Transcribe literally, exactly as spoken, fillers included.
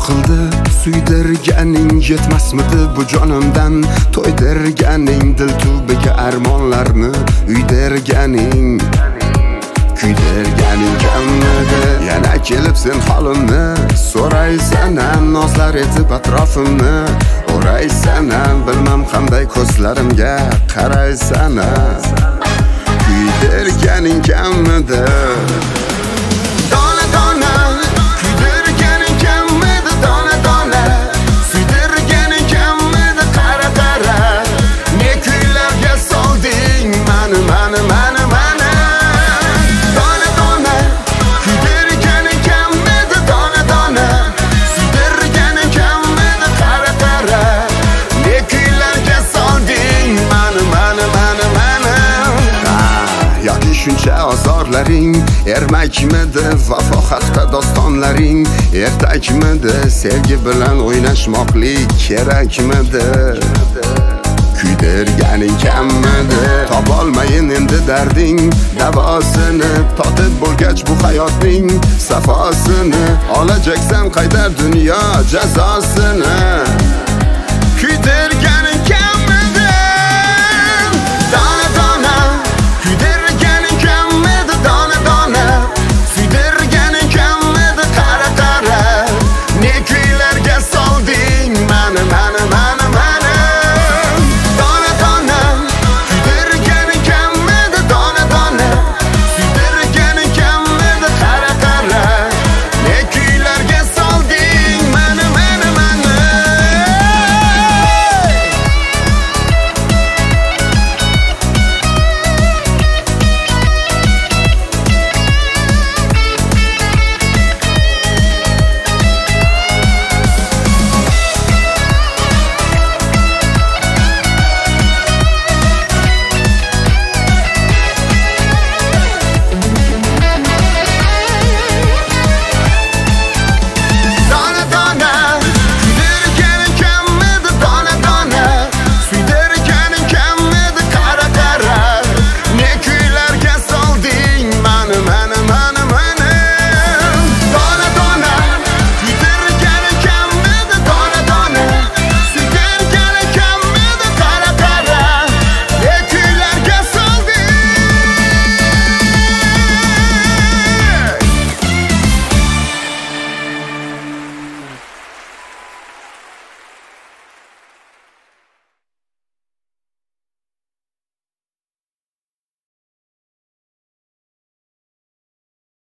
qildi suydirganing yetmasmidi bu jonimdan to'ydirganing dil tubiga armonlarni uydirganing kuydirganing kamidi yana kelib sen holimni so'raysan nozlar etib atrofimni o'raysan bilmam qanday ko'zlarimga qaraysan kuydirganing kamidi shuncha ozorlaring ermakmidi vafo haqida dostonlaring ertakmidi sevgi bilan o'ynashmoqlik kerakmidi kuydirganing kammidi topolmayin endi darding davosini totib bo'lgach bu hayotning safosini olajaksan qaytar dunyo jazosini